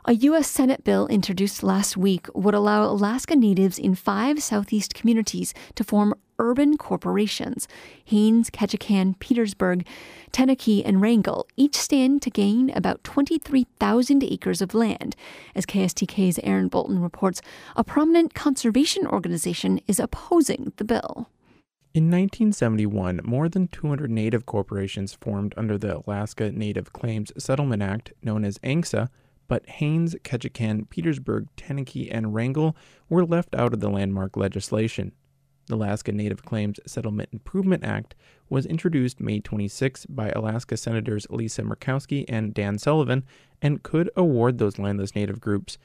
A U.S. Senate bill introduced last week would allow Alaska Natives in 5 southeast communities to form urban corporations. Haines, Ketchikan, Petersburg, Tenakee, and Wrangell each stand to gain about 23,000 acres of land. As KSTK's Aaron Bolton reports, a prominent conservation organization is opposing the bill. In 1971, more than 200 Native corporations formed under the Alaska Native Claims Settlement Act, known as ANCSA, but Haines, Ketchikan, Petersburg, Tenakee, and Wrangell were left out of the landmark legislation. The Alaska Native Claims Settlement Improvement Act was introduced May 26 by Alaska Senators Lisa Murkowski and Dan Sullivan and could award those landless Native groups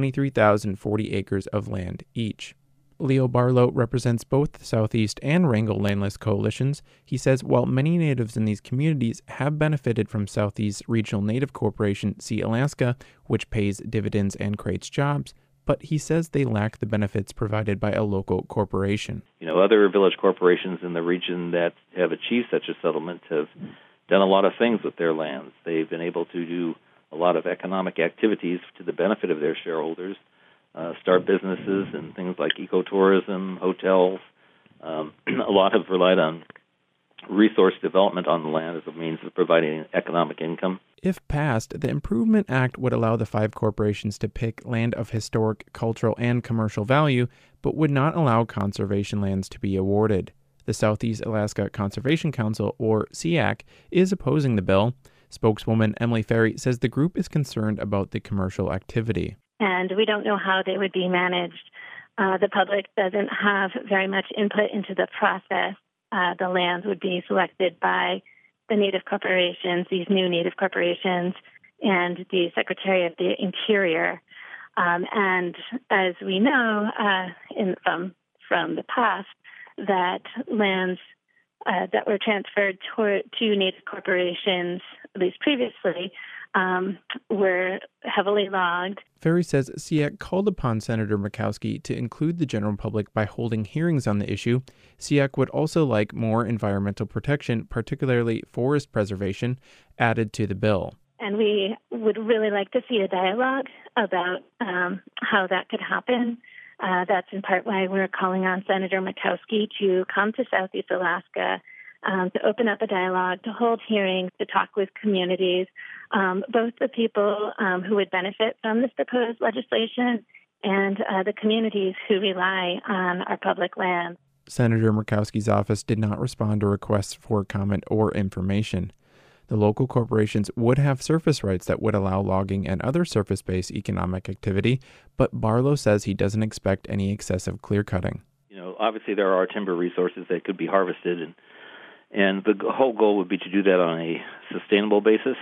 23,040 acres of land each. Leo Barlow represents both the Southeast and Wrangell Landless Coalitions. He says while many Natives in these communities have benefited from Southeast Regional Native Corporation Sealaska, which pays dividends and creates jobs, but he says they lack the benefits provided by a local corporation. Other village corporations in the region that have achieved such a settlement have done a lot of things with their lands. They've been able to do a lot of economic activities to the benefit of their shareholders. Start businesses and things like ecotourism, hotels. A lot have relied on resource development on the land as a means of providing economic income. If passed, the Improvement Act would allow the 5 corporations to pick land of historic, cultural, and commercial value, but would not allow conservation lands to be awarded. The Southeast Alaska Conservation Council, or SEAC, is opposing the bill. Spokeswoman Emily Ferry says the group is concerned about the commercial activity. And we don't know how they would be managed. The public doesn't have very much input into the process. The lands would be selected by the Native corporations, these new Native corporations, and the Secretary of the Interior. And as we know from the past, that lands that were transferred to Native corporations, at least previously, were heavily logged. Ferry says SEAC called upon Senator Murkowski to include the general public by holding hearings on the issue. SEAC would also like more environmental protection, particularly forest preservation, added to the bill. And we would really like to see a dialogue about how that could happen. That's in part why we're calling on Senator Murkowski to come to Southeast Alaska, to open up a dialogue, to hold hearings, to talk with communities, both the people who would benefit from this proposed legislation and the communities who rely on our public land. Senator Murkowski's office did not respond to requests for comment or information. The local corporations would have surface rights that would allow logging and other surface-based economic activity, but Barlow says he doesn't expect any excessive clear-cutting. Obviously there are timber resources that could be harvested, and the whole goal would be to do that on a sustainable basis,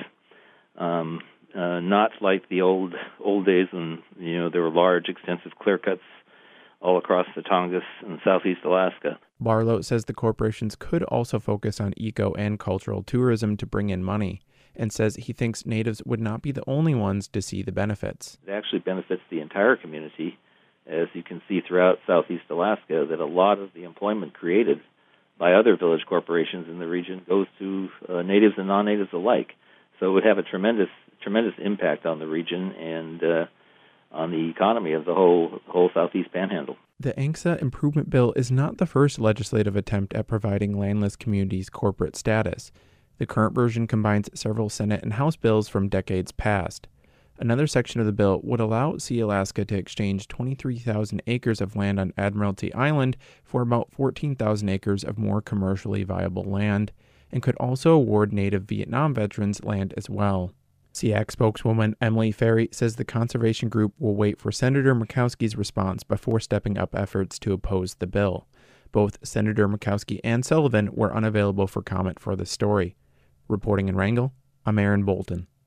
not like the old days when there were large, extensive clear cuts all across the Tongass and Southeast Alaska. Barlow says the corporations could also focus on eco and cultural tourism to bring in money, and says he thinks Natives would not be the only ones to see the benefits. It actually benefits the entire community, as you can see throughout Southeast Alaska, that a lot of the employment created by other village corporations in the region goes to Natives and non-Natives alike. So it would have a tremendous impact on the region and on the economy of the whole Southeast Panhandle. The ANCSA Improvement Bill is not the first legislative attempt at providing landless communities corporate status. The current version combines several Senate and House bills from decades past. Another section of the bill would allow Sealaska to exchange 23,000 acres of land on Admiralty Island for about 14,000 acres of more commercially viable land, and could also award Native Vietnam veterans land as well. SEAC spokeswoman Emily Ferry says the conservation group will wait for Senator Murkowski's response before stepping up efforts to oppose the bill. Both Senator Murkowski and Sullivan were unavailable for comment for the story. Reporting in Wrangell, I'm Aaron Bolton.